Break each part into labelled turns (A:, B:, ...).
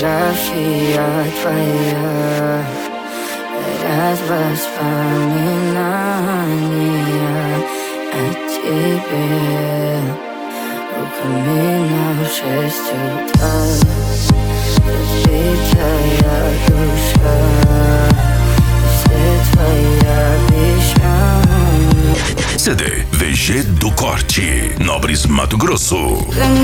A: фотография твоя, горят воспоминания о тебе. Руками на 6 утра, разбитая душа, все твои обещания.
B: CD VG do Corte, Nobres Mato Grosso.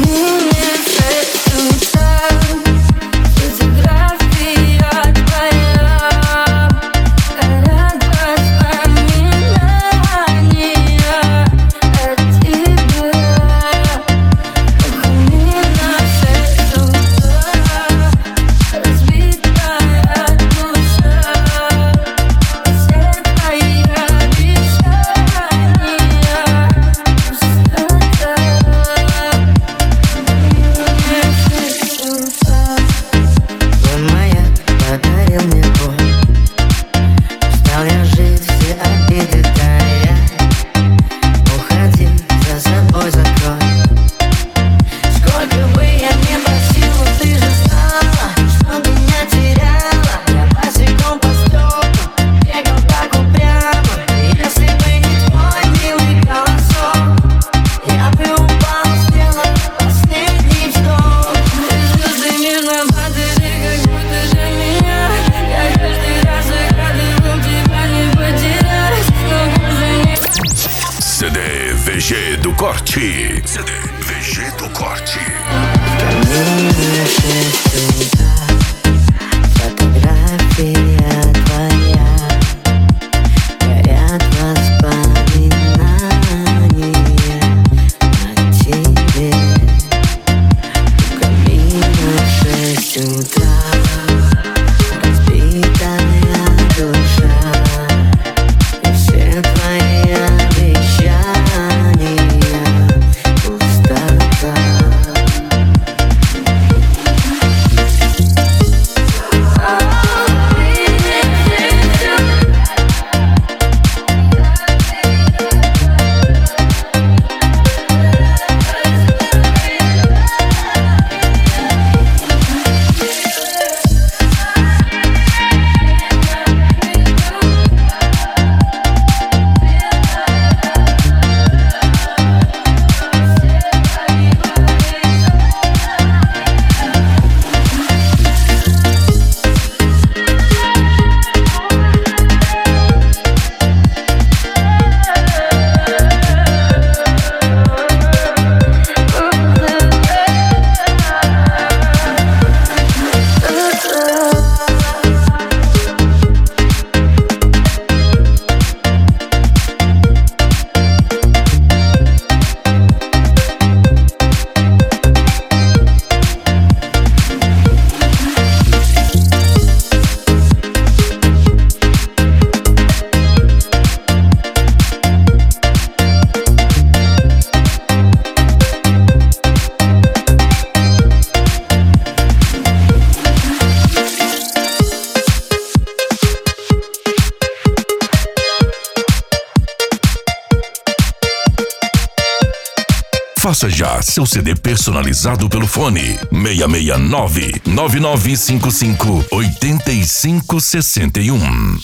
B: CD VG do Corte. CD VG do Corte.
A: Фотография твоя, горят воспоминания о тебе. Камина 6 утра, разбитая душа, и все твои обещания пустота.
B: Faça já seu CD personalizado pelo fone 669 9955 8561.